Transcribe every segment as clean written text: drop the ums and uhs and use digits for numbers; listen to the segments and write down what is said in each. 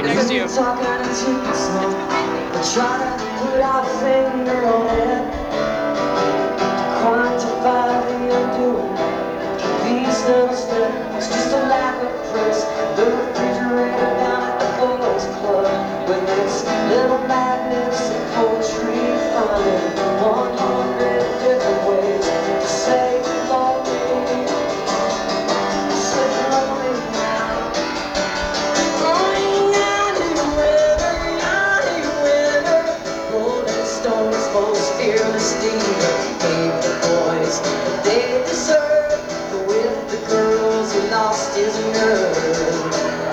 next to you. Talking to yourself, but try to put our finger on it. Quantify the undoing. These little steps, just a lack of press. The refrigerator down at the boys' club, with its little magnets and poetry finding 100 different ways to say you love me. Say you love me now. Rolling Stones' most fearless leader gave the boys what they deserved, but with the girls he lost his nerve.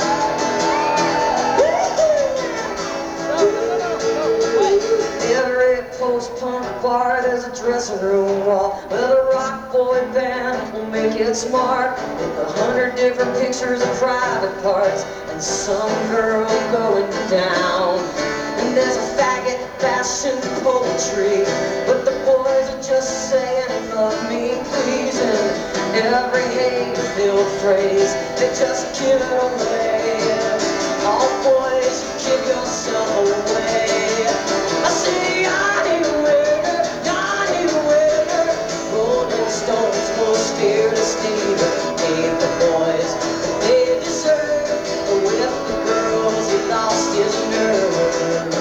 Every post-punk bar there's a dressing room wall where the rock boy band will make its mark with 100 different pictures of private parts and some girl going down. And there's a faggot fashion poetry, but the boys are just saying love me please, and every hate-filled phrase they just give it away. All boys, you give yourself away. I say Yanni Winner, Rolling Stones' most fearless leader gave the boys what they deserved, but with the girls he lost his nerve.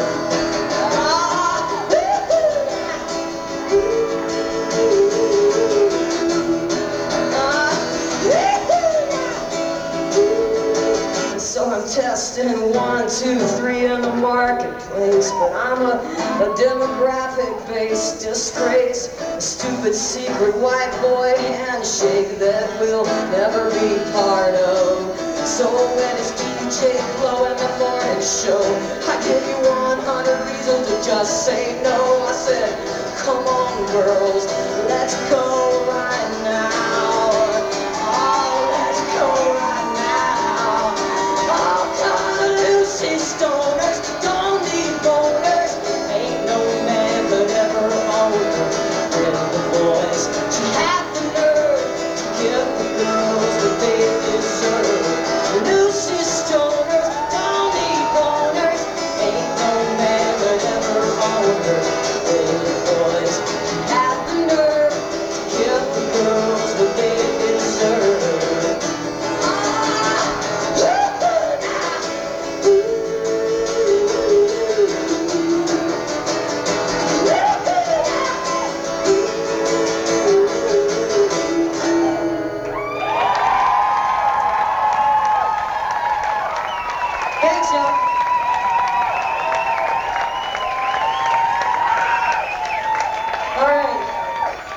So I'm testing 1, 2, 3 in the marketplace, but I'm a demographic-based disgrace, a stupid secret white boy handshake that we'll never be part of. So when it's DJ Blow in the morning show, I give you 100 reasons to just say no. I said, come on girls, let's go right